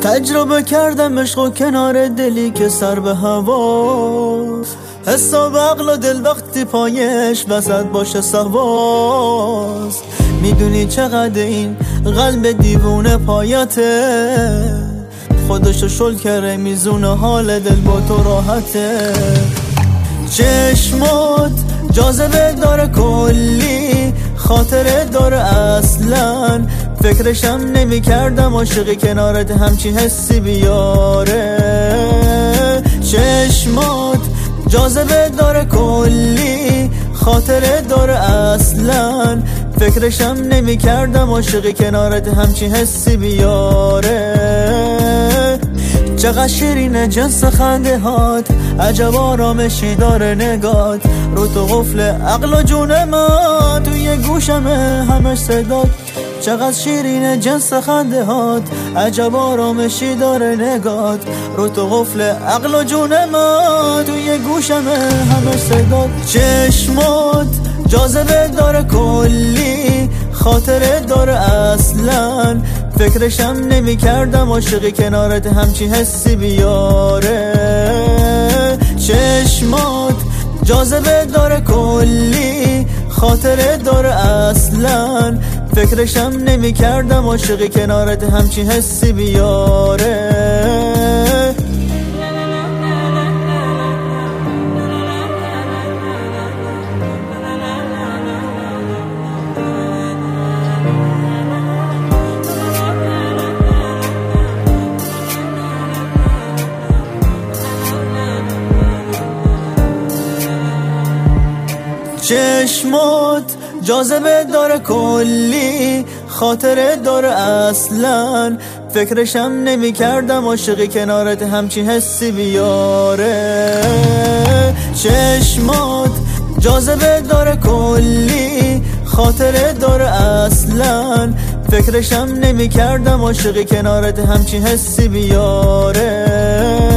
تجربه کردم عشق و کنار دلی که سر به هواست، حساب عقل و دل وقتی پایش وسط باشه سواست. میدونی چقدر این قلب دیوونه پایته، خودشو شل کرده میزونه حال دل با تو راحته. چشمات جاذبه داره کلی، خاطره داره اصلا، فکرشم نمی کردم عاشقی کنارت همچی حسی بیاره. چشمات جاذبه داره کلی، خاطره داره اصلا، فکرشم نمی کردم عاشقی کنارت همچی حسی بیاره. چقدر شیرینه جنس خنده هات، عجب آرامشی داره نگات، رو تو قفل عقل و جون من، توی گوشمه همش صدات. چقدر شیرینه جنس خنده هات، عجب آرامشی داره نگات، رو تو قفل عقل و جون من، توی گوشمه همش صدات. چشمات جاذبه داره کلی، خاطره داره اصلا، فکرشم نمی کردم عاشقی کنارت همچی حسی بیاره. چشمات جاذبه داره کلی، خاطره داره اصلا، فکرشم نمی کردم عاشقی کنارت همچی حسی بیاره. چشمات جاذبه داره کلی، خاطره داره اصلا، فکرشم نمی کردم عاشقی کنارت همچی حسی بیاره. چشمات جاذبه داره کلی، خاطره داره اصلا، فکرشم نمی کردم عاشقی کنارت همچی حسی بیاره.